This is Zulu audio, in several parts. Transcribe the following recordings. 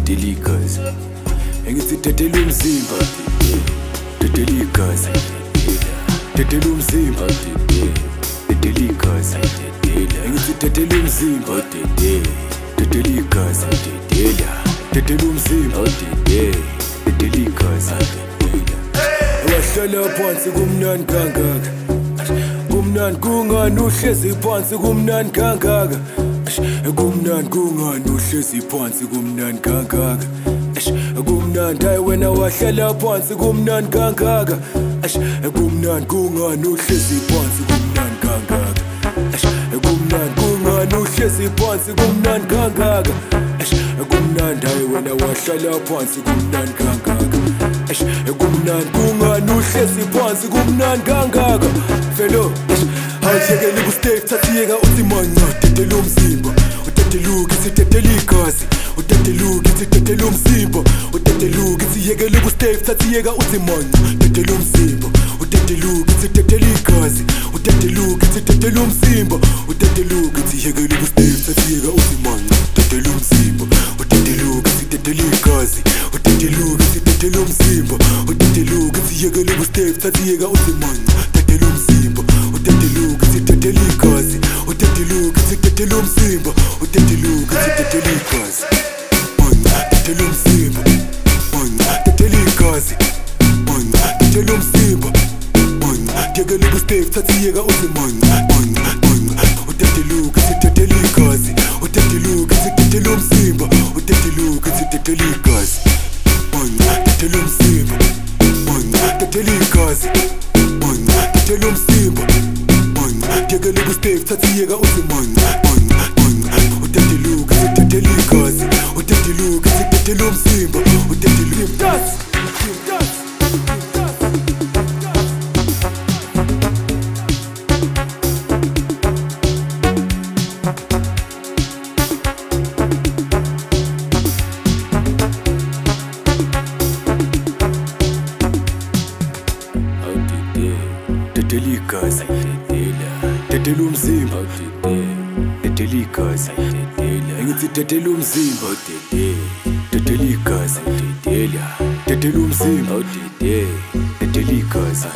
Dedele igazi engithi dedele umzimba dedele igazi dedele umzimba dedele igazi engithi dedele umzimba dedele igazi dedele umzimba dedele igazi wahlala phansi kumnandi kangaka kumnandi kungani uhlezi phansi kumnandi kangaka kumnandi kungani uhlezi phansi kumnandi kangaka kumnandi hayi wena wahlala phansi kumnandi kangaka kumnandi kungani uhlezi phansi kumnandi kangaka kumnandi kungani uhlezi phansi kumnandi kangaka kumnandi hayi wena wahlala phansi kumnandi kangaka kumnandi kungani uhlezi phansi kumnandi kangaka felo awuhlekeli kustave thathiyeka uthi manya dedele umzimba udedeluka ithi dedele igazi udedeluka ithi dedele umzimba udedeluka ithi yekele kustave thathiyeka uthi manya dedele umzimba udedeluka ithi dedele igazi udedeluka ithi dedele umzimba udedeluka ithi yekele kustave thathiyeka uthi manya dedele umzimba udedeluka ithi dedele igazi udedeluka ithi dedele umzimba udedeluka ithi yekele kustave thathiyeka uthi manya dedele umzimba udedeluka ithi dedele igazi udedeluka ithi dedele umzimba udedeluka ithi dedele igazi manya dedele umzimba manya dedele igazi manya dedele umzimba manya yekele kustave thathiyeka uthi manya udedeluka ithi dedele igazi udedeluka ithi dedele umzimba udedeluka ithi dedele igazi manya dedele umzimba manya dedele igazi manya dedele umzimba manya yekele kustave thathiyeka uthi manya udedeluka ithi dedele igazi udedeluka ithi dedele umzimba udedeluka dedele igazi dedele umzimba dedele igazi engithi dedele umzimba dedele igazi dedele umzimba dedele igazi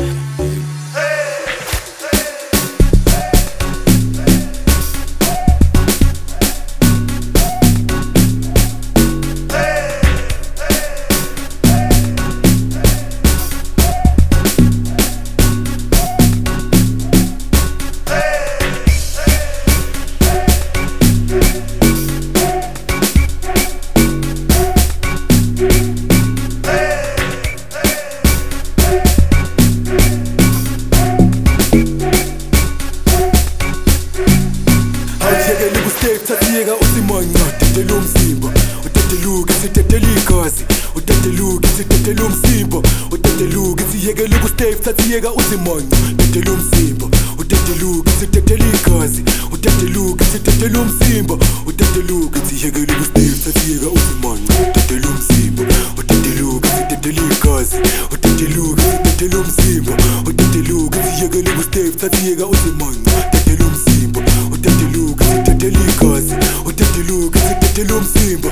thathiyeka uthi manya dedele umzimba udedeluka ithi dedele igazi udedeluka ithi dedele umzimba udedeluka ithi yekele kustave thathiyeka uthi manya dedele umzimba udedeluka ithi dedele igazi udedeluka ithi dedele umzimba udedeluka ithi yekele kustave thathiyeka uthi manya dedele umzimba udedeluka ithi dedele igazi udedeluka ithi dedele umzimba udedeluka ithi yekele kustave thathiyeka uthi manya dedele umzimba udedeluka ithi dedele igazi udedeluka ithi dedele umzimba